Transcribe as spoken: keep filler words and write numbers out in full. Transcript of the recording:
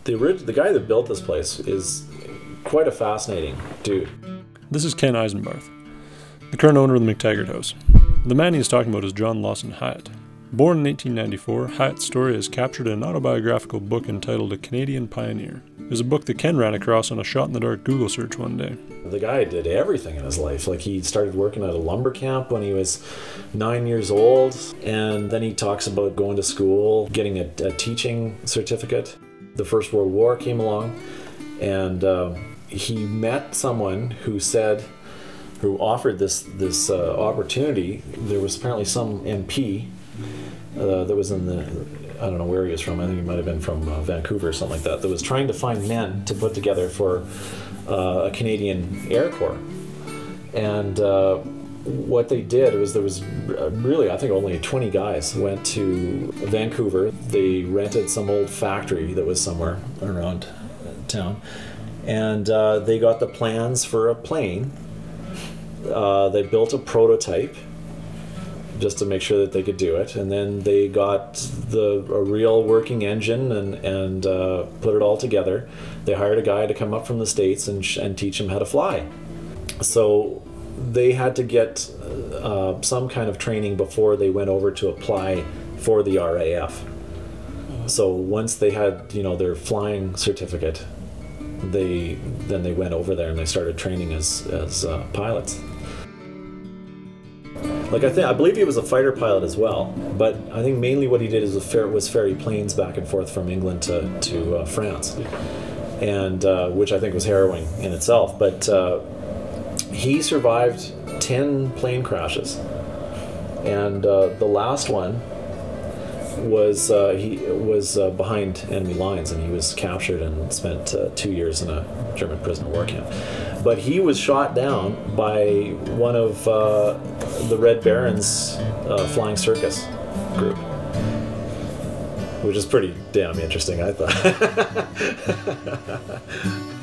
the orig- the guy that built this place is quite a fascinating dude. This is Ken Eisenbarth, the current owner of the McTaggart House. The man he is talking about is John Lawson Hyatt. Born in eighteen ninety-four, Hyatt's story is captured in an autobiographical book entitled A Canadian Pioneer. It was a book that Ken ran across on a shot-in-the-dark Google search one day. The guy did everything in his life. Like, he started working at a lumber camp when he was nine years old, and then he talks about going to school, getting a, a teaching certificate. The First World War came along, and uh, he met someone who said, who offered this this uh, opportunity. There was apparently some M P uh, that was in the, I don't know where he was from, I think he might have been from uh, Vancouver or something like that, that was trying to find men to put together for uh, a Canadian Air Corps. And uh, what they did was, there was really, I think only twenty guys went to Vancouver. They rented some old factory that was somewhere around town, and uh, they got the plans for a plane. Uh, they built a prototype just to make sure that they could do it, and then they got the a real working engine and and uh, put it all together. They hired a guy to come up from the States and sh- and teach him how to fly. So they had to get uh, some kind of training before they went over to apply for the R A F. So once they had, you know, their flying certificate, they then they went over there and they started training as as uh, pilots. Like, I think I believe he was a fighter pilot as well, but I think mainly what he did is was, fer- was ferry planes back and forth from England to to uh, France, and uh, which I think was harrowing in itself. But uh, he survived ten plane crashes, and uh, the last one was uh, he was uh, behind enemy lines, and he was captured and spent uh, two years in a German prisoner of war camp. But he was shot down by one of uh, the Red Baron's uh, flying circus group, which is pretty damn interesting, I thought.